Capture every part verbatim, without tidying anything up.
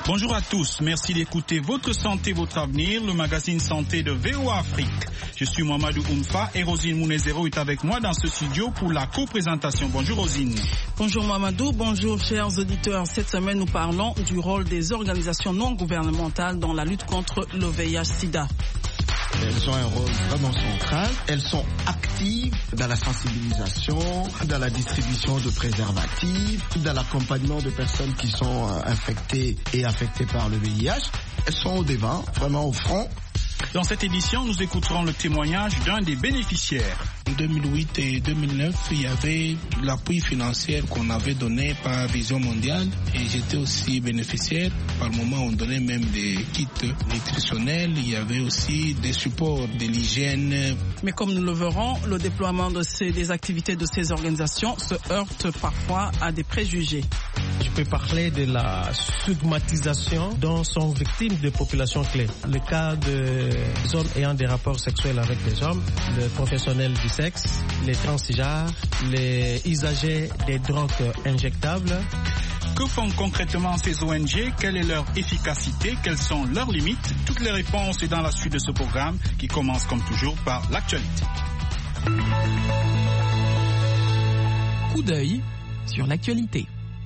Bonjour à tous, merci d'écouter Votre Santé, Votre Avenir, le magazine santé de V O A Afrique. Je suis Mamadou Oumfa et Rosine Mounezero est avec moi dans ce studio pour la co-présentation. Bonjour Rosine. Bonjour Mamadou, bonjour chers auditeurs. Cette semaine, nous parlons du rôle des organisations non gouvernementales dans la lutte contre le V I H sida. Elles ont un rôle vraiment central. Elles sont actives dans la sensibilisation, dans la distribution de préservatifs, dans l'accompagnement de personnes qui sont infectées et affectées par le V I H. Elles sont au devant, vraiment au front. Dans cette édition, nous écouterons le témoignage d'un des bénéficiaires. En deux mille huit et deux mille neuf, il y avait l'appui financier qu'on avait donné par Vision Mondiale et j'étais aussi bénéficiaire. Par moment, on donnait même des kits nutritionnels. Il y avait aussi des supports de l'hygiène. Mais comme nous le verrons, le déploiement de ces, des activités de ces organisations se heurte parfois à des préjugés. Je peux parler de la stigmatisation dont sont victimes des populations clés. Le cas des hommes ayant des rapports sexuels avec des hommes, les professionnels du sexe, les transgenres, les usagers des drogues injectables. Que font concrètement ces O N G? Quelle est leur efficacité? Quelles sont leurs limites? Toutes les réponses sont dans la suite de ce programme qui commence comme toujours par l'actualité. Coup d'œil sur l'actualité.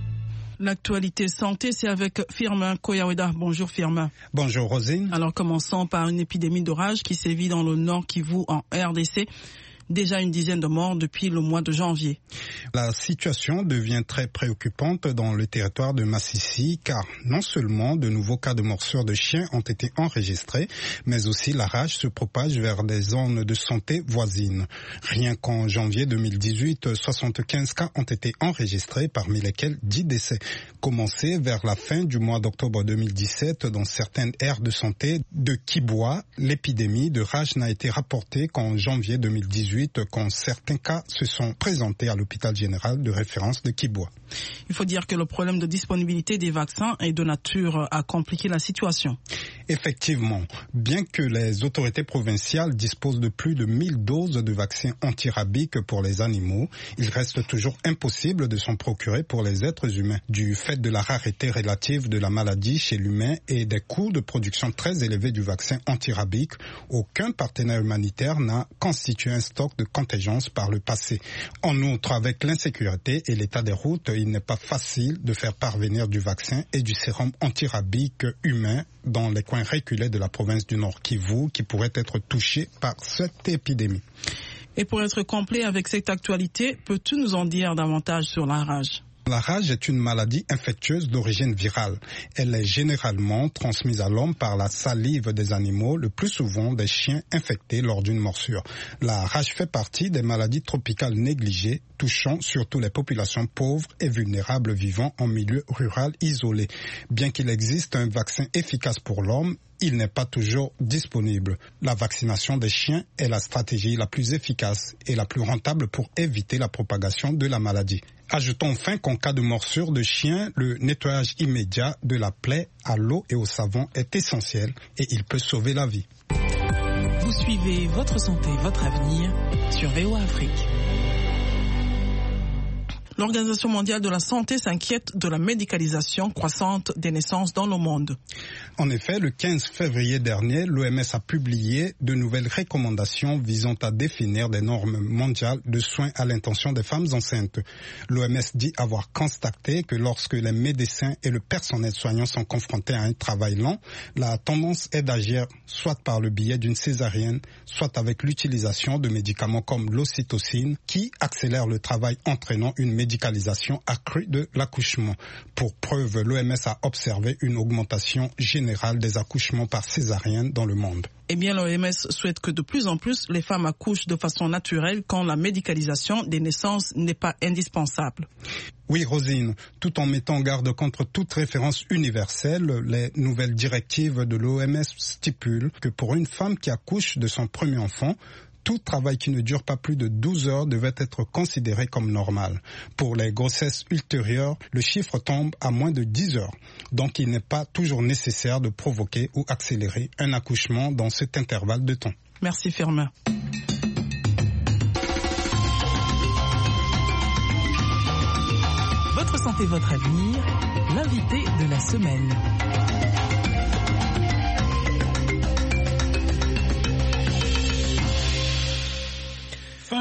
L'actualité santé, c'est avec Firmin Koyaweda. Bonjour Firmin. Bonjour Rosine. Alors commençons par une épidémie de rage qui sévit dans le Nord Kivu en R D C. Déjà une dizaine de morts depuis le mois de janvier. La situation devient très préoccupante dans le territoire de Massissi car non seulement de nouveaux cas de morsures de chiens ont été enregistrés, mais aussi la rage se propage vers des zones de santé voisines. Rien qu'en janvier deux mille dix-huit, soixante-quinze cas ont été enregistrés, parmi lesquels dix décès. Commencé vers la fin du mois d'octobre deux mille dix-sept dans certaines aires de santé de Kiboua, l'épidémie de rage n'a été rapportée qu'en janvier deux mille dix-huit. Quand certains cas se sont présentés à l'hôpital général de référence de Kiboua. Il faut dire que le problème de disponibilité des vaccins est de nature à compliquer la situation. Effectivement, bien que les autorités provinciales disposent de plus de mille doses de vaccins antirabiques pour les animaux, il reste toujours impossible de s'en procurer pour les êtres humains. Du fait de la rareté relative de la maladie chez l'humain et des coûts de production très élevés du vaccin antirabique, aucun partenaire humanitaire n'a constitué un stock de contingence par le passé. En outre, avec l'insécurité et l'état des routes, il n'est pas facile de faire parvenir du vaccin et du sérum antirabique humain dans les coins reculés de la province du Nord Kivu qui pourraient être touchés par cette épidémie. Et pour être complet avec cette actualité, peux-tu nous en dire davantage sur la rage ? La rage est une maladie infectieuse d'origine virale. Elle est généralement transmise à l'homme par la salive des animaux, le plus souvent des chiens infectés lors d'une morsure. La rage fait partie des maladies tropicales négligées, touchant surtout les populations pauvres et vulnérables vivant en milieu rural isolé. Bien qu'il existe un vaccin efficace pour l'homme, il n'est pas toujours disponible. La vaccination des chiens est la stratégie la plus efficace et la plus rentable pour éviter la propagation de la maladie. Ajoutons enfin qu'en cas de morsure de chien, le nettoyage immédiat de la plaie à l'eau et au savon est essentiel et il peut sauver la vie. Vous suivez Votre Santé, Votre Avenir sur V O A Afrique. L'Organisation mondiale de la santé s'inquiète de la médicalisation croissante des naissances dans le monde. En effet, le quinze février dernier, l'O M S a publié de nouvelles recommandations visant à définir des normes mondiales de soins à l'intention des femmes enceintes. L'O M S dit avoir constaté que lorsque les médecins et le personnel soignant sont confrontés à un travail lent, la tendance est d'agir soit par le biais d'une césarienne, soit avec l'utilisation de médicaments comme l'ocytocine qui accélèrent le travail entraînant une médicalisation accrue de l'accouchement. Pour preuve, l'O M S a observé une augmentation générale des accouchements par césarienne dans le monde. Eh bien, l'O M S souhaite que de plus en plus les femmes accouchent de façon naturelle quand la médicalisation des naissances n'est pas indispensable. Oui, Rosine, tout en mettant en garde contre toute référence universelle, les nouvelles directives de l'O M S stipulent que pour une femme qui accouche de son premier enfant, tout travail qui ne dure pas plus de douze heures devait être considéré comme normal. Pour les grossesses ultérieures, le chiffre tombe à moins de dix heures. Donc il n'est pas toujours nécessaire de provoquer ou accélérer un accouchement dans cet intervalle de temps. Merci Firmin. Votre santé, votre avenir, l'invité de la semaine.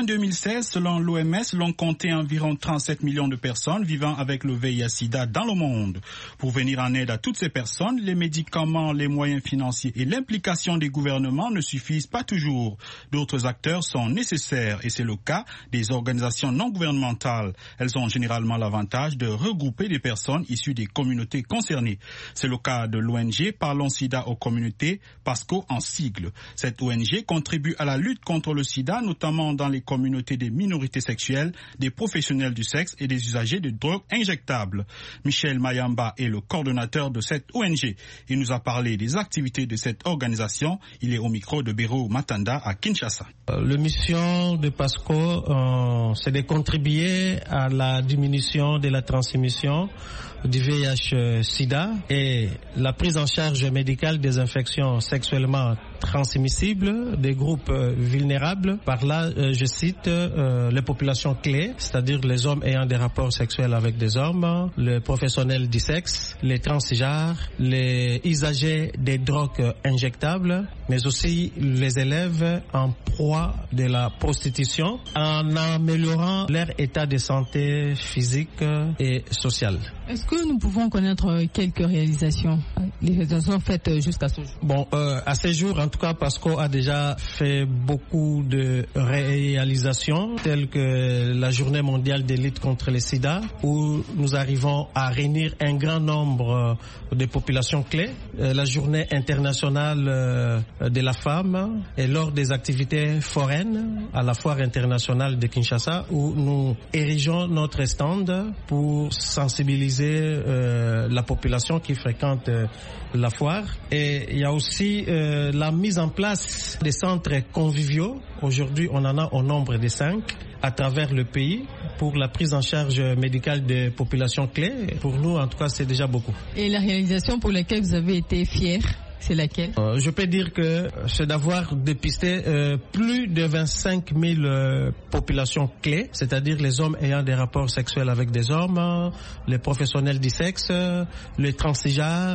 fin deux mille seize, selon l'O M S, l'on comptait environ trente-sept millions de personnes vivant avec le V I H sida dans le monde. Pour venir en aide à toutes ces personnes, les médicaments, les moyens financiers et l'implication des gouvernements ne suffisent pas toujours. D'autres acteurs sont nécessaires et c'est le cas des organisations non gouvernementales. Elles ont généralement l'avantage de regrouper des personnes issues des communautés concernées. C'est le cas de l'O N G Parlons Sida aux communautés, PASCO en sigle. Cette O N G contribue à la lutte contre le sida, notamment dans les communautés des minorités sexuelles, des professionnels du sexe et des usagers de drogues injectables. Michel Mayamba est le coordonnateur de cette O N G. Il nous a parlé des activités de cette organisation. Il est au micro de Béro Matanda à Kinshasa. La mission de PASCO, euh, c'est de contribuer à la diminution de la transmission du V I H sida et la prise en charge médicale des infections sexuellement transmissibles des groupes euh, vulnérables. Par là, euh, je cite euh, les populations clés, c'est-à-dire les hommes ayant des rapports sexuels avec des hommes, les professionnels du sexe, les transgenres, les usagers des drogues injectables, mais aussi les élèves en proie de la prostitution, en améliorant leur état de santé physique et social. Est-ce que nous pouvons connaître quelques réalisations, les réalisations faites jusqu'à ce jour? Bon, euh, à ce jour, en tout cas, PASCO a déjà fait beaucoup de réalisations, telles que la Journée mondiale de lutte contre le sida, où nous arrivons à réunir un grand nombre de populations clés, euh, la Journée internationale euh, de la femme, et lors des activités foraines à la Foire internationale de Kinshasa, où nous érigeons notre stand pour sensibiliser Euh, la population qui fréquente euh, la foire. Et il y a aussi euh, la mise en place des centres conviviaux. Aujourd'hui, on en a au nombre de cinq à travers le pays pour la prise en charge médicale des populations clés. Pour nous, en tout cas, c'est déjà beaucoup. Et la réalisation pour laquelle vous avez été fiers, c'est laquelle? euh, Je peux dire que c'est d'avoir dépisté euh, plus de vingt-cinq mille euh, populations clés, c'est-à-dire les hommes ayant des rapports sexuels avec des hommes, les professionnels du sexe, les transgenres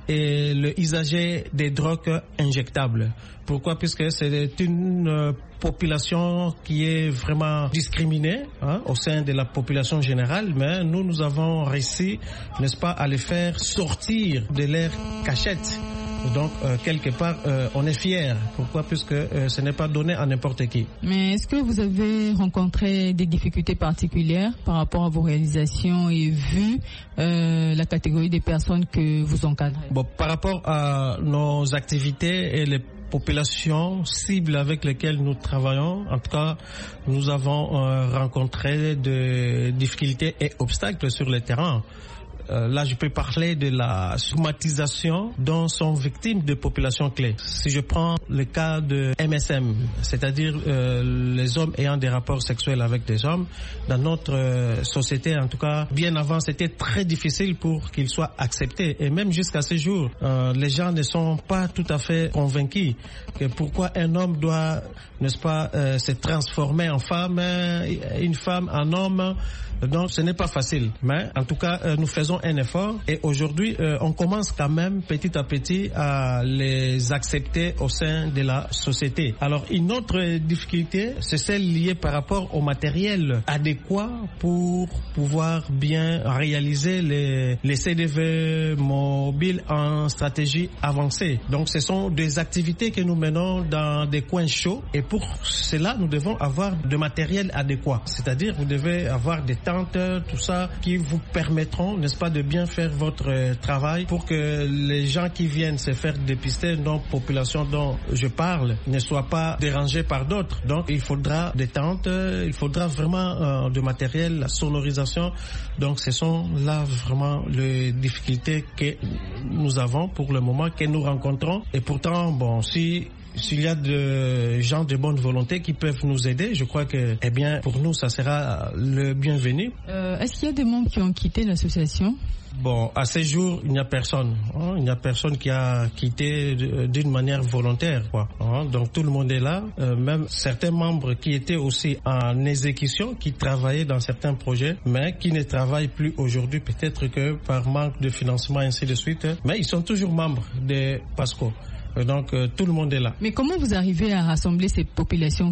et les usagers des drogues injectables. Pourquoi? Puisque c'est une euh, population qui est vraiment discriminée hein, au sein de la population générale, mais nous, nous avons réussi, n'est-ce pas, à les faire sortir de leur cachette. Donc, euh, quelque part, euh, on est fiers. Pourquoi? Puisque euh, ce n'est pas donné à n'importe qui. Mais est-ce que vous avez rencontré des difficultés particulières par rapport à vos réalisations et vu euh, la catégorie des personnes que vous encadrez? Bon, par rapport à nos activités et les populations cibles avec lesquelles nous travaillons, en tout cas, nous avons euh, rencontré des difficultés et obstacles sur le terrain. Euh, là, je peux parler de la stigmatisation dont sont victimes des populations clés. Si je prends le cas de M S M, c'est-à-dire euh, les hommes ayant des rapports sexuels avec des hommes, dans notre euh, société, en tout cas, bien avant, c'était très difficile pour qu'ils soient acceptés. Et même jusqu'à ce jour, euh, les gens ne sont pas tout à fait convaincus que pourquoi un homme doit, n'est-ce pas, euh, se transformer en femme, une femme en homme. Donc, ce n'est pas facile. Mais en tout cas, euh, nous faisons un effort et aujourd'hui, euh, on commence quand même petit à petit à les accepter au sein de la société. Alors, une autre difficulté, c'est celle liée par rapport au matériel adéquat pour pouvoir bien réaliser les, les C D V mobiles en stratégie avancée. Donc, ce sont des activités que nous menons dans des coins chauds et pour cela, nous devons avoir de matériel adéquat. C'est-à-dire, vous devez avoir des tentes, tout ça, qui vous permettront, n'est-ce pas, de bien faire votre euh, travail pour que les gens qui viennent se faire dépister, nos populations dont je parle, ne soient pas dérangés par d'autres. Donc, il faudra des tentes, euh, il faudra vraiment euh, de matériel, la sonorisation. Donc, ce sont là vraiment les difficultés que nous avons pour le moment, que nous rencontrons. Et pourtant, bon, si S'il y a des gens de bonne volonté qui peuvent nous aider, je crois que, eh bien, pour nous, ça sera le bienvenu. Euh, est-ce qu'il y a des membres qui ont quitté l'association? Bon, à ce jour, il n'y a personne. Hein, il n'y a personne qui a quitté d'une manière volontaire, quoi. Hein, donc tout le monde est là. Euh, même certains membres qui étaient aussi en exécution, qui travaillaient dans certains projets, mais qui ne travaillent plus aujourd'hui, peut-être que par manque de financement, ainsi de suite. Mais ils sont toujours membres de PASCO. Donc euh, tout le monde est là. Mais comment vous arrivez à rassembler ces populations clés?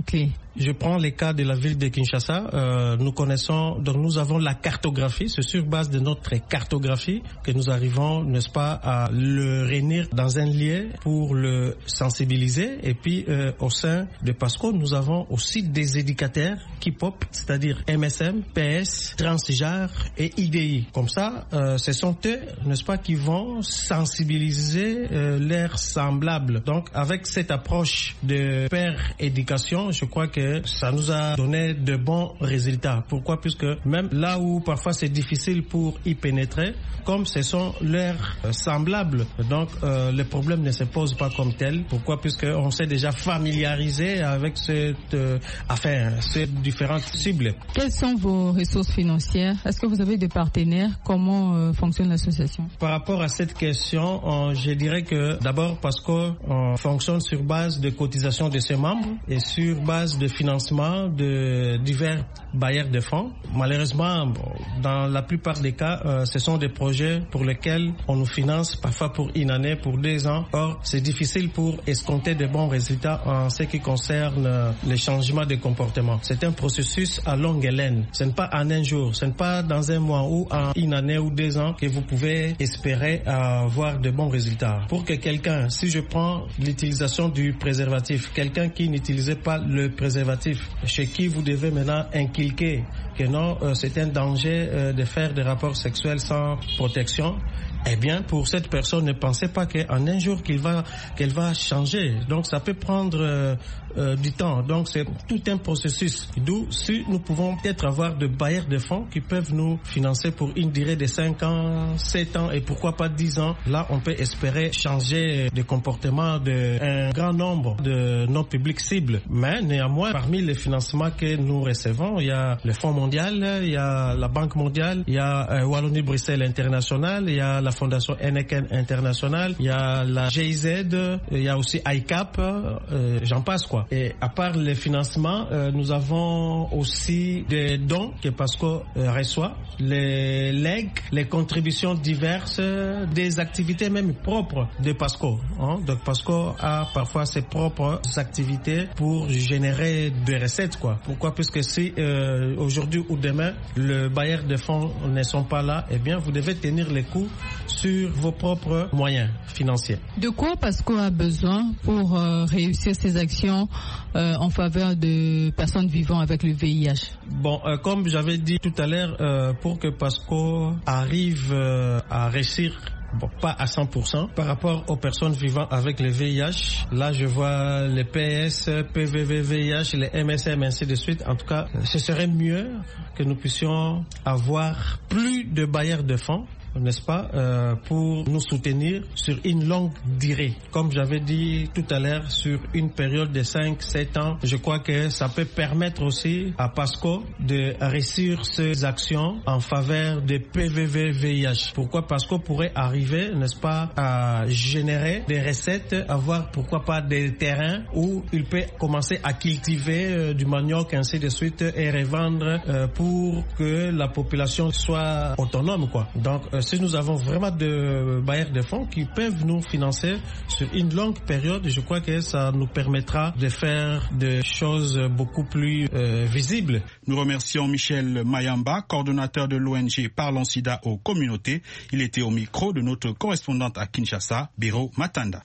Je prends les cas de la ville de Kinshasa. Euh, nous connaissons, donc nous avons la cartographie. C'est sur base de notre cartographie que nous arrivons, n'est-ce pas, à le réunir dans un lieu pour le sensibiliser. Et puis, euh, au sein de PASCO, nous avons aussi des éducateurs qui pop, c'est-à-dire M S M, P S, Transgenre et I D I. Comme ça, euh, ce sont eux, n'est-ce pas, qui vont sensibiliser euh, leurs semblables. Donc, avec cette approche de père éducation, je crois que ça nous a donné de bons résultats. Pourquoi? Puisque même là où parfois c'est difficile pour y pénétrer, comme ce sont leurs euh, semblables, donc euh, le problème ne se pose pas comme tel. Pourquoi? Puisqu'on s'est déjà familiarisé avec cette euh, affaire, ces différentes cibles. Quelles sont vos ressources financières? Est-ce que vous avez des partenaires? Comment euh, fonctionne l'association? Par rapport à cette question, on, je dirais que d'abord parce qu'on fonctionne sur base de cotisation de ses membres et sur base de financement de divers bailleurs de fonds. Malheureusement, bon, dans la plupart des cas, euh, ce sont des projets pour lesquels on nous finance parfois pour une année, pour deux ans. Or, c'est difficile pour escompter de bons résultats en ce qui concerne euh, les changements de comportement. C'est un processus à longue haleine. Ce n'est pas en un jour, ce n'est pas dans un mois ou en une année ou deux ans que vous pouvez espérer avoir de bons résultats. Pour que quelqu'un, si je prends l'utilisation du préservatif, quelqu'un qui n'utilisait pas le préservatif, chez qui vous devez maintenant inculquer que non, euh, c'est un danger euh, de faire des rapports sexuels sans protection, eh bien, pour cette personne, ne pensez pas qu'en un jour qu'il va, qu'elle va changer. Donc, ça peut prendre euh, euh, du temps. Donc, c'est tout un processus. D'où, si nous pouvons peut-être avoir de bailleurs de fonds qui peuvent nous financer pour une durée de cinq ans, sept ans et pourquoi pas dix ans, là, on peut espérer changer de comportement d'un grand nombre de nos publics cibles. Mais néanmoins, parmi les financements que nous recevons, il y a le Fonds mondial, il y a la Banque mondiale, il y a euh, Wallonie-Bruxelles International, il y a la Fondation Heineken International, il y a la G I Z, il y a aussi I C A P, euh, j'en passe quoi. Et à part les financements, euh, nous avons aussi des dons que PASCO euh, reçoit, les legs, les contributions diverses, des activités même propres de PASCO. Hein. Donc PASCO a parfois ses propres activités pour générer des recettes quoi. Pourquoi? Puisque si euh, aujourd'hui ou demain le bailleur de fonds ne sont pas là, eh bien vous devez tenir les coûts sur vos propres moyens financiers. De quoi PASCO a besoin pour euh, réussir ses actions euh, en faveur de personnes vivant avec le V I H? Bon, euh, comme j'avais dit tout à l'heure, euh, pour que PASCO arrive euh, à réussir, bon, pas à cent pour cent par rapport aux personnes vivant avec le V I H. Là, je vois les P S, P V V, V I H, les M S M, ainsi de suite. En tout cas, ce serait mieux que nous puissions avoir plus de bailleurs de fonds, n'est-ce pas, euh, pour nous soutenir sur une longue durée. Comme j'avais dit tout à l'heure, sur une période de cinq sept ans, je crois que ça peut permettre aussi à PASCO de réussir ses actions en faveur des P V V V I H. Pourquoi PASCO pourrait arriver, n'est-ce pas, à générer des recettes, avoir pourquoi pas des terrains où il peut commencer à cultiver euh, du manioc, ainsi de suite, et revendre euh, pour que la population soit autonome, quoi. Donc, euh, si nous avons vraiment de bailleurs de fonds qui peuvent nous financer sur une longue période, je crois que ça nous permettra de faire des choses beaucoup plus euh, visibles. Nous remercions Michel Mayamba, coordonnateur de l'O N G Parlons Sida aux communautés. Il était au micro de notre correspondante à Kinshasa, Biro Matanda.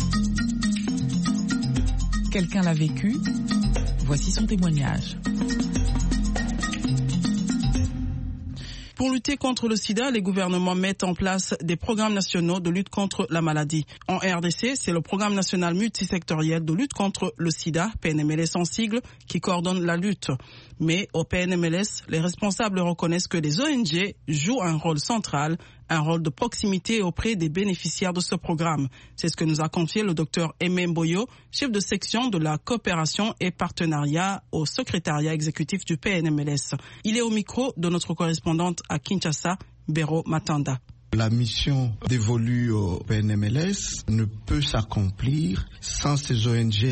Quelqu'un l'a vécu. Voici son témoignage. Pour lutter contre le sida, les gouvernements mettent en place des programmes nationaux de lutte contre la maladie. En R D C, c'est le programme national multisectoriel de lutte contre le sida, P N M L S en sigle, qui coordonne la lutte. Mais au P N M L S, les responsables reconnaissent que les O N G jouent un rôle central, un rôle de proximité auprès des bénéficiaires de ce programme. C'est ce que nous a confié le docteur Aimé Mboyo, chef de section de la coopération et partenariat au secrétariat exécutif du P N M L S. Il est au micro de notre correspondante à Kinshasa, Biro Matanda. La mission dévolue au P N M L S ne peut s'accomplir sans ces O N G-là.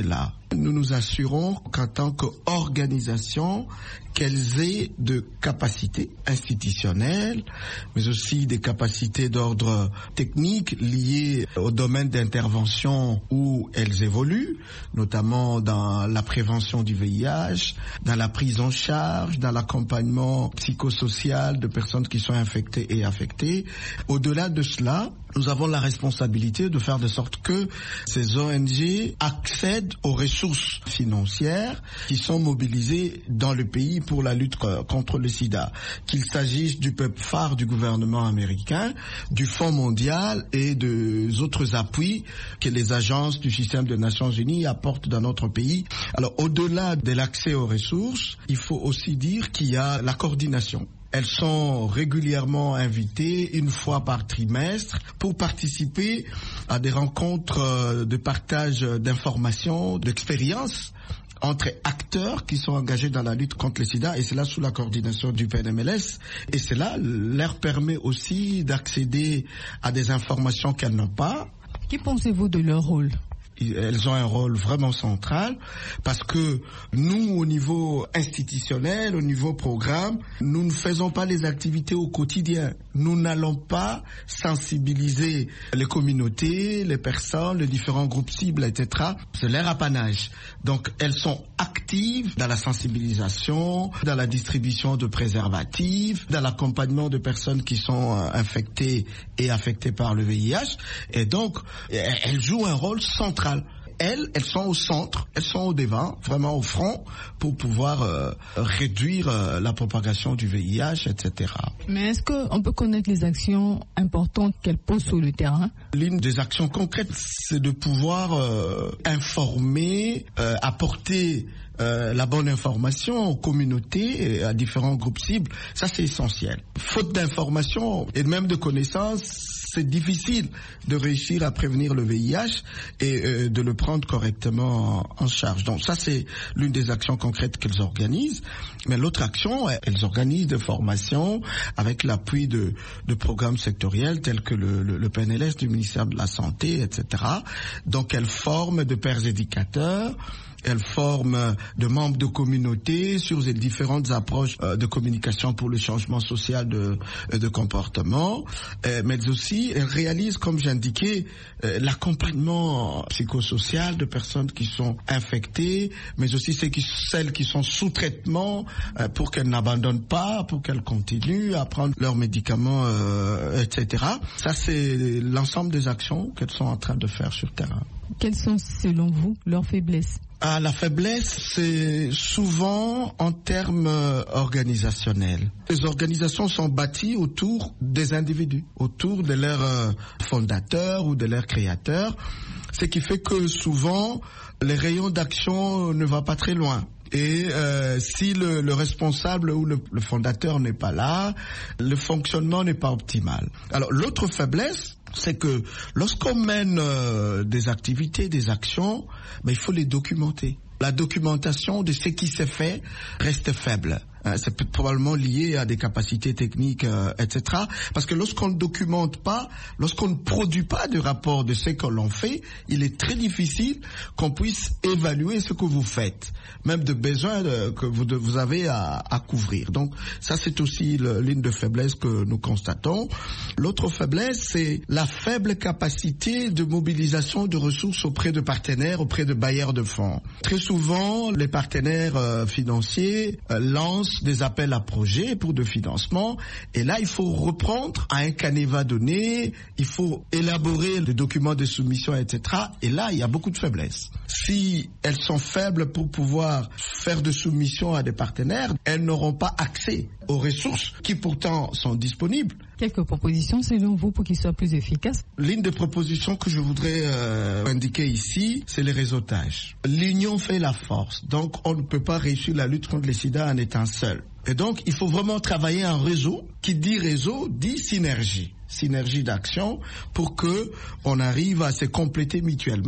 Nous nous assurons qu'en tant qu'organisation, qu'elles aient de capacités institutionnelles, mais aussi des capacités d'ordre technique liées au domaine d'intervention où elles évoluent, notamment dans la prévention du V I H, dans la prise en charge, dans l'accompagnement psychosocial de personnes qui sont infectées et affectées. Au-delà de cela, nous avons la responsabilité de faire de sorte que ces O N G accèdent aux ressources financières qui sont mobilisées dans le pays pour la lutte contre le sida, qu'il s'agisse du PEPFAR du gouvernement américain, du Fonds mondial et des autres appuis que les agences du système des Nations Unies apportent dans notre pays. Alors, au-delà de l'accès aux ressources, il faut aussi dire qu'il y a la coordination. Elles sont régulièrement invitées une fois par trimestre pour participer à des rencontres de partage d'informations, d'expériences entre acteurs qui sont engagés dans la lutte contre le sida, et cela sous la coordination du P N M L S. Et cela leur permet aussi d'accéder à des informations qu'elles n'ont pas. Que pensez-vous de leur rôle ? Elles ont un rôle vraiment central parce que nous, au niveau institutionnel, au niveau programme, nous ne faisons pas les activités au quotidien. Nous n'allons pas sensibiliser les communautés, les personnes, les différents groupes cibles, et cetera. C'est leur apanage. Donc, elles sont actives dans la sensibilisation, dans la distribution de préservatifs, dans l'accompagnement de personnes qui sont infectées et affectées par le V I H. Et donc, elles jouent un rôle central. Elles, elles sont au centre, elles sont au devant, vraiment au front, pour pouvoir euh, réduire euh, la propagation du V I H, et cetera. Mais est-ce qu'on peut connaître les actions importantes qu'elles posent sur le terrain ? L'une des actions concrètes, c'est de pouvoir euh, informer, euh, apporter Euh, la bonne information aux communautés et à différents groupes cibles. Ça, c'est essentiel. Faute d'information et même de connaissances, c'est difficile de réussir à prévenir le V I H et euh, de le prendre correctement en, en charge. Donc ça, c'est l'une des actions concrètes qu'elles organisent. Mais l'autre action, elles organisent des formations avec l'appui de, de programmes sectoriels tels que le, le, le P N L S du ministère de la Santé, et cetera. Donc elles forment de pairs éducateurs. Elles forment de membres de communautés sur les différentes approches de communication pour le changement social de, de comportement, mais aussi elles réalisent, comme j'indiquais, l'accompagnement psychosocial de personnes qui sont infectées, mais aussi celles qui, celles qui sont sous traitement pour qu'elles n'abandonnent pas, pour qu'elles continuent à prendre leurs médicaments, et cetera. Ça, c'est l'ensemble des actions qu'elles sont en train de faire sur le terrain. Quelles sont, selon vous, leurs faiblesses ? Ah, la faiblesse, c'est souvent en termes organisationnels. Les organisations sont bâties autour des individus, autour de leurs fondateurs ou de leurs créateurs, ce qui fait que souvent, les rayons d'action ne vont pas très loin. Et euh, si le, le responsable ou le, le fondateur n'est pas là, le fonctionnement n'est pas optimal. Alors l'autre faiblesse, c'est que lorsqu'on mène euh, des activités, des actions, ben, il faut les documenter. La documentation de ce qui s'est fait reste faible. C'est probablement lié à des capacités techniques, euh, et cetera. Parce que lorsqu'on ne documente pas, lorsqu'on ne produit pas de rapport de ce que l'on fait, il est très difficile qu'on puisse évaluer ce que vous faites, même de besoins de, que vous, de, vous avez à, à couvrir. Donc ça, c'est aussi l'une des faiblesses que nous constatons. L'autre faiblesse, c'est la faible capacité de mobilisation de ressources auprès de partenaires, auprès de bailleurs de fonds. Très souvent, les partenaires euh, financiers euh, lancent des appels à projets pour de financement, et là il faut reprendre à un canevas donné, il faut élaborer des documents de soumission, et cetera. Et là il y a beaucoup de faiblesses. Si elles sont faibles pour pouvoir faire de soumission à des partenaires, elles n'auront pas accès aux ressources qui pourtant sont disponibles. Quelques propositions selon vous pour qu'ils soient plus efficaces? L'une des propositions que je voudrais euh, indiquer ici, c'est le réseautage. L'union fait la force, donc on ne peut pas réussir la lutte contre le sida en étant seul. Et donc il faut vraiment travailler en réseau. Qui dit réseau dit synergie. Synergie d'action pour que on arrive à se compléter mutuellement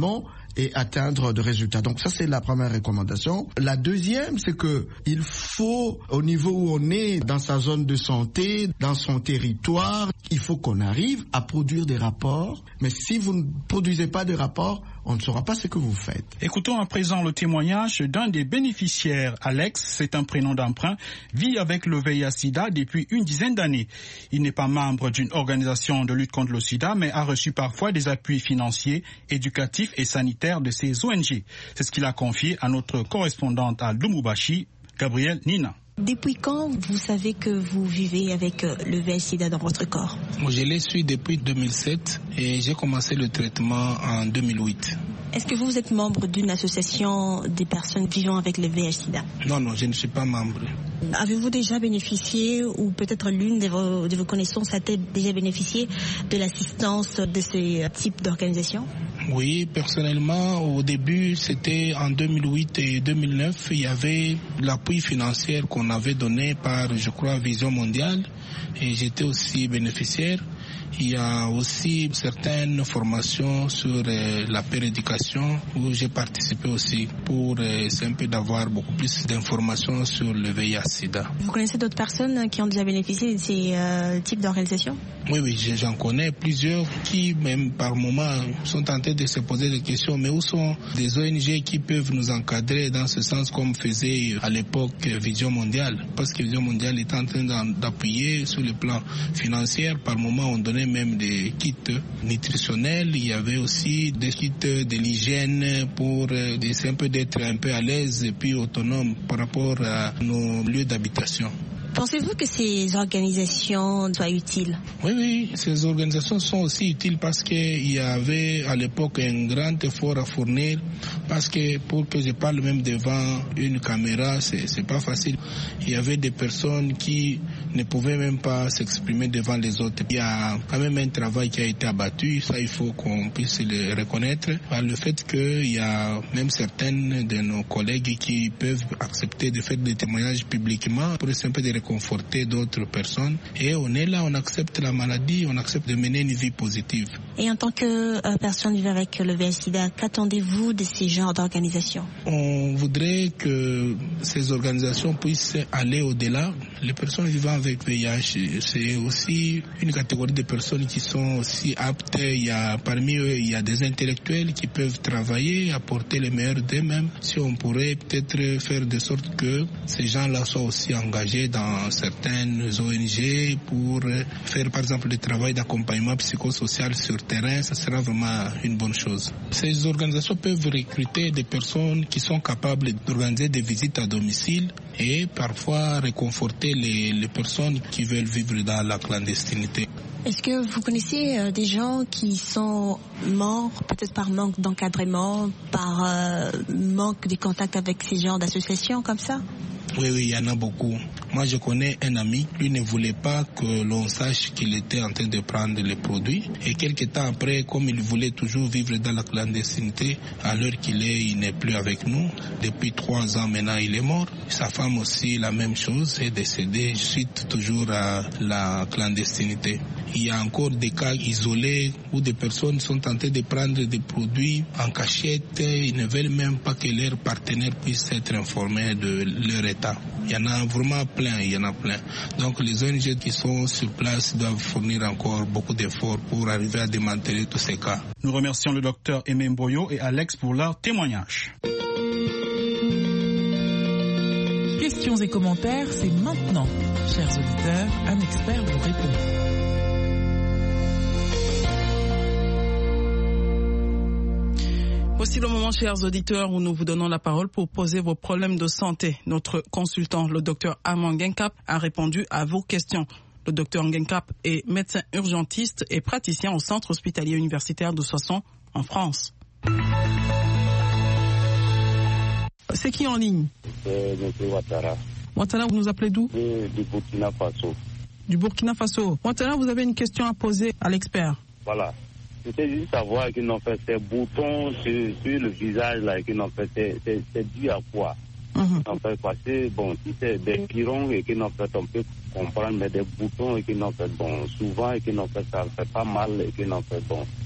et atteindre de résultats. Donc ça, c'est la première recommandation. La deuxième, c'est que il faut, au niveau où on est, dans sa zone de santé, dans son territoire, il faut qu'on arrive à produire des rapports. Mais si vous ne produisez pas de rapports, on ne saura pas ce que vous faites. Écoutons à présent le témoignage d'un des bénéficiaires. Alex, c'est un prénom d'emprunt, vit avec le V I H sida depuis une dizaine d'années. Il n'est pas membre d'une organisation de lutte contre le sida, mais a reçu parfois des appuis financiers, éducatifs et sanitaires de ces O N G. C'est ce qu'il a confié à notre correspondante à Lubumbashi, Gabrielle Nina. Depuis quand vous savez que vous vivez avec le V I H sida dans votre corps? Moi, je l'ai su depuis deux mille sept et j'ai commencé le traitement en deux mille huit. Est-ce que vous êtes membre d'une association des personnes vivant avec le V I H sida? Non, non, je ne suis pas membre. Avez-vous déjà bénéficié, ou peut-être l'une de vos, de vos connaissances a déjà bénéficié de l'assistance de ces types d'organisations? Oui, personnellement, au début, c'était en deux mille huit et deux mille neuf, il y avait l'appui financier qu'on avait donné par, je crois, Vision Mondiale, et j'étais aussi bénéficiaire. Il y a aussi certaines formations sur euh, la péréducation où j'ai participé aussi pour euh, un peu d'avoir beaucoup plus d'informations sur le V I H sida. Vous connaissez d'autres personnes qui ont déjà bénéficié de ces euh, types d'organisations? Oui, oui, j'en connais plusieurs qui, même par moment, sont tentés de se poser des questions. Mais où sont des O N G qui peuvent nous encadrer dans ce sens comme faisait à l'époque Vision Mondiale? Parce que Vision Mondiale est en train d'appuyer sur le plan financier. Par moment, on donnait même des kits nutritionnels. Il y avait aussi des kits de l'hygiène pour essayer un peu d'être un peu à l'aise et puis autonome par rapport à nos lieux d'habitation. Pensez-vous que ces organisations soient utiles? Oui, oui, ces organisations sont aussi utiles parce qu'il y avait à l'époque un grand effort à fournir, parce que pour que je parle même devant une caméra, c'est, c'est pas facile. Il y avait des personnes qui ne pouvaient même pas s'exprimer devant les autres. Il y a quand même un travail qui a été abattu, ça il faut qu'on puisse le reconnaître, par le fait qu'il y a même certaines de nos collègues qui peuvent accepter de faire des témoignages publiquement pour essayer un peu de conforter d'autres personnes, et on est là, on accepte la maladie, on accepte de mener une vie positive. Et en tant que euh, personne vivant avec le V I H sida, qu'attendez-vous de ces genres d'organisations? On voudrait que ces organisations puissent aller au-delà. Les personnes vivant avec V I H, c'est aussi une catégorie de personnes qui sont aussi aptes. Il y a, parmi eux, il y a des intellectuels qui peuvent travailler, apporter le meilleur d'eux-mêmes. Si on pourrait peut-être faire de sorte que ces gens-là soient aussi engagés dans certaines O N G pour faire par exemple le travail d'accompagnement psychosocial sur terrain, ça sera vraiment une bonne chose. Ces organisations peuvent recruter des personnes qui sont capables d'organiser des visites à domicile et parfois réconforter les, les personnes qui veulent vivre dans la clandestinité. Est-ce que vous connaissez euh, des gens qui sont morts, peut-être par manque d'encadrement, par euh, manque de contact avec ces genres d'associations comme ça? Oui, oui, il y en a beaucoup. Moi, je connais un ami, lui ne voulait pas que l'on sache qu'il était en train de prendre les produits. Et quelques temps après, comme il voulait toujours vivre dans la clandestinité, à l'heure qu'il est, il n'est plus avec nous. Depuis trois ans maintenant, il est mort. Sa femme aussi, la même chose, est décédée suite toujours à la clandestinité. Il y a encore des cas isolés où des personnes sont tentées de prendre des produits en cachette. Ils ne veulent même pas que leurs partenaires puissent être informés de leur état. Il y en a vraiment plein, il y en a plein. Donc les O N G qui sont sur place doivent fournir encore beaucoup d'efforts pour arriver à démanteler tous ces cas. Nous remercions le docteur Aimé Mboyo et Alex pour leur témoignage. Questions et commentaires, c'est maintenant. Chers auditeurs, un expert vous répond. Voici le moment, chers auditeurs, où nous vous donnons la parole pour poser vos problèmes de santé. Notre consultant, le docteur Armand Ngenkap, a répondu à vos questions. Le docteur Ngenkap est médecin urgentiste et praticien au centre hospitalier universitaire de Soissons, en France. C'est qui en ligne? C'est M. Ouattara. Ouattara, vous nous appelez d'où? Du Burkina Faso. Du Burkina Faso. Ouattara, vous avez une question à poser à l'expert. Voilà. C'était juste savoir qu'ils ont fait ces boutons sur, sur le visage là, qu'ils ont fait, c'est, c'est, c'est dû à quoi? Mm-hmm. En fait, parce que bon, si c'est des pirons et qu'ils ont fait, on peut comprendre, mais des boutons et qu'ils ont fait, bon, souvent et qu'ils ont fait, ça fait pas mal et qu'ils ont fait, bon.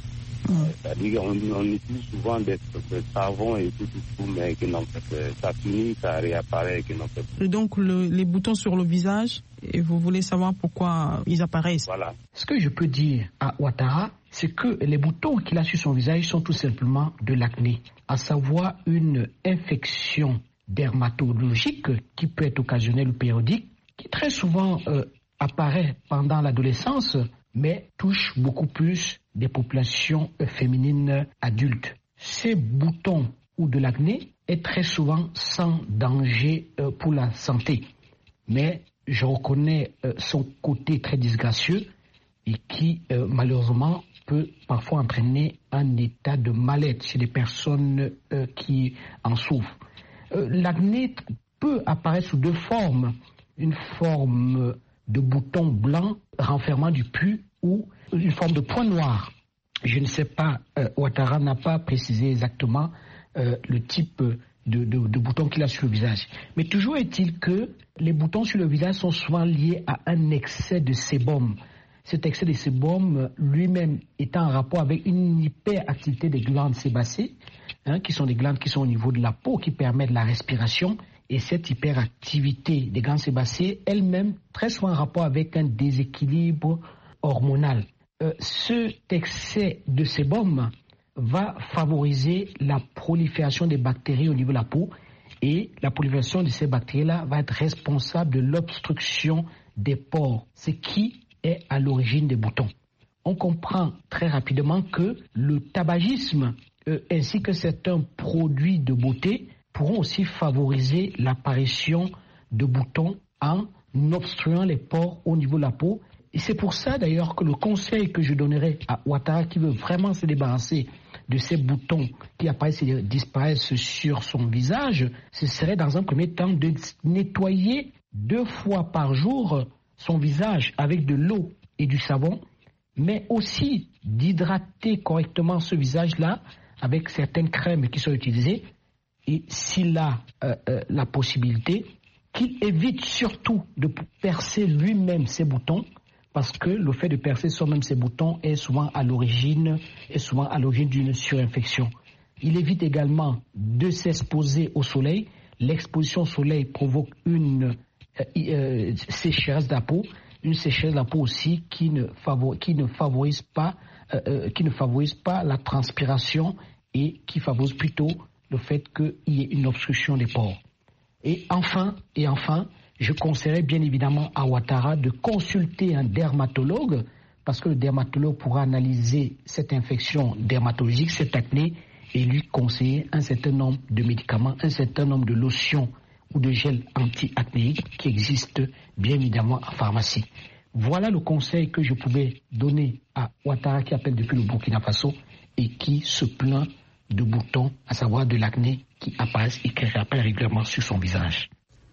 Mmh. C'est-à-dire qu'on on utilise souvent des, des savons et tout, tout, tout, mais que non, ça finit, ça réapparaît. Que non, et donc le, les boutons sur le visage, et vous voulez savoir pourquoi ils apparaissent? Voilà. Ce que je peux dire à Ouattara, c'est que les boutons qu'il a sur son visage sont tout simplement de l'acné, à savoir une infection dermatologique qui peut être occasionnelle ou périodique, qui très souvent euh, apparaît pendant l'adolescence, mais touche beaucoup plus des populations féminines adultes. Ces boutons ou de l'acné est très souvent sans danger euh, pour la santé, mais je reconnais euh, son côté très disgracieux et qui euh, malheureusement peut parfois entraîner un état de mal-être chez les personnes euh, qui en souffrent. Euh, l'acné peut apparaître sous deux formes, une forme de bouton blanc renfermant du pus ou une forme de point noir. Je ne sais pas, euh, Ouattara n'a pas précisé exactement euh, le type de, de, de bouton qu'il a sur le visage. Mais toujours est-il que les boutons sur le visage sont souvent liés à un excès de sébum. Cet excès de sébum lui-même étant en rapport avec une hyperactivité des glandes sébacées, hein, qui sont des glandes qui sont au niveau de la peau, qui permettent la respiration. Et cette hyperactivité des glandes sébacées, elle-même, très souvent en rapport avec un déséquilibre hormonal. Euh, cet excès de sébum va favoriser la prolifération des bactéries au niveau de la peau, et la prolifération de ces bactéries-là va être responsable de l'obstruction des pores, ce qui est à l'origine des boutons. On comprend très rapidement que le tabagisme euh, ainsi que certains produits de beauté pourront aussi favoriser l'apparition de boutons en obstruant les pores au niveau de la peau. Et c'est pour ça d'ailleurs que le conseil que je donnerais à Ouattara qui veut vraiment se débarrasser de ces boutons qui apparaissent et disparaissent sur son visage, ce serait dans un premier temps de nettoyer deux fois par jour son visage avec de l'eau et du savon, mais aussi d'hydrater correctement ce visage-là avec certaines crèmes qui sont utilisées. Et s'il a euh, euh, la possibilité, qu'il évite surtout de percer lui-même ses boutons, parce que le fait de percer soi-même ses boutons est souvent à l'origine, est souvent à l'origine d'une surinfection. Il évite également de s'exposer au soleil. L'exposition au soleil provoque une euh, euh, sécheresse de la peau, une sécheresse de la peau aussi qui ne, favor- qui ne favorise pas, euh, euh, qui ne favorise pas la transpiration et qui favorise plutôt le fait qu'il y ait une obstruction des pores. Et enfin, et enfin, je conseillerais bien évidemment à Ouattara de consulter un dermatologue, parce que le dermatologue pourra analyser cette infection dermatologique, cette acné, et lui conseiller un certain nombre de médicaments, un certain nombre de lotions ou de gels anti-acnéiques qui existent bien évidemment en pharmacie. Voilà le conseil que je pouvais donner à Ouattara qui appelle depuis le Burkina Faso et qui se plaint de boutons, à savoir de l'acné qui apparaissent et qui réapparaît régulièrement sur son visage.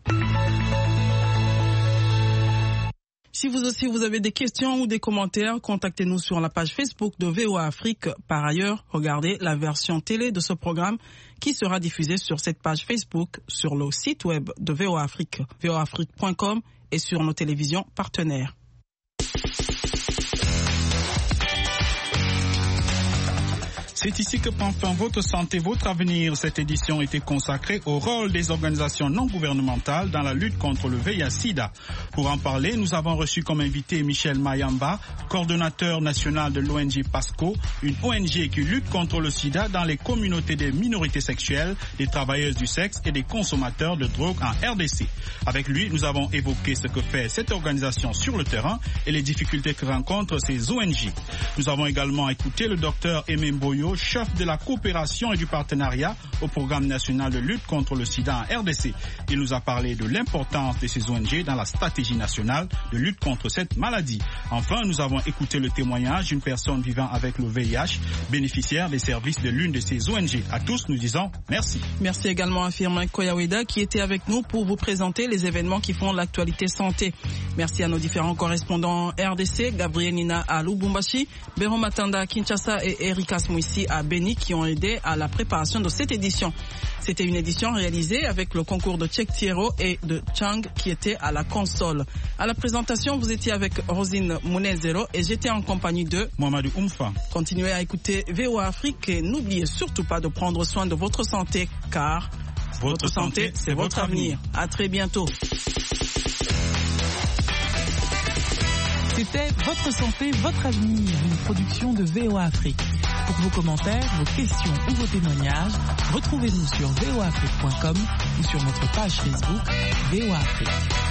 Si vous aussi vous avez des questions ou des commentaires, contactez-nous sur la page Facebook de V O A Afrique. Par ailleurs, regardez la version télé de ce programme qui sera diffusée sur cette page Facebook, sur le site web de V O A Afrique, v o a afrique point com, et sur nos télévisions partenaires. C'est ici que prend fin votre santé, votre avenir. Cette édition était consacrée au rôle des organisations non gouvernementales dans la lutte contre le V I H sida. Pour en parler, nous avons reçu comme invité Michel Mayamba, coordonnateur national de l'O N G PASCO, une O N G qui lutte contre le sida dans les communautés des minorités sexuelles, des travailleuses du sexe et des consommateurs de drogue en R D C. Avec lui, nous avons évoqué ce que fait cette organisation sur le terrain et les difficultés que rencontrent ces O N G. Nous avons également écouté le docteur Aimé Mboyo, chef de la coopération et du partenariat au programme national de lutte contre le sida en R D C. Il nous a parlé de l'importance de ces O N G dans la stratégie nationale de lutte contre cette maladie. Enfin, nous avons écouté le témoignage d'une personne vivant avec le V I H, bénéficiaire des services de l'une de ces O N G. À tous, nous disons merci. Merci également à Firmin Koyaweda qui était avec nous pour vous présenter les événements qui font l'actualité santé. Merci à nos différents correspondants R D C, Gabriel Nina à Lubumbashi, Béron Matanda à Kinshasa et Erika Smouissi aussi à Béni qui ont aidé à la préparation de cette édition. C'était une édition réalisée avec le concours de Tchèque Thiero et de Chang qui étaient à la console. À la présentation, vous étiez avec Rosine Mounezero et j'étais en compagnie de Mohamedou Oumfa. Continuez à écouter V O A Afrique et n'oubliez surtout pas de prendre soin de votre santé car votre, votre santé, santé c'est votre avenir. avenir. À très bientôt. C'était Votre santé, votre avenir, une production de V O A Afrique. Pour vos commentaires, vos questions ou vos témoignages, retrouvez-nous sur v o afrique point com ou sur notre page Facebook V O A Afrique.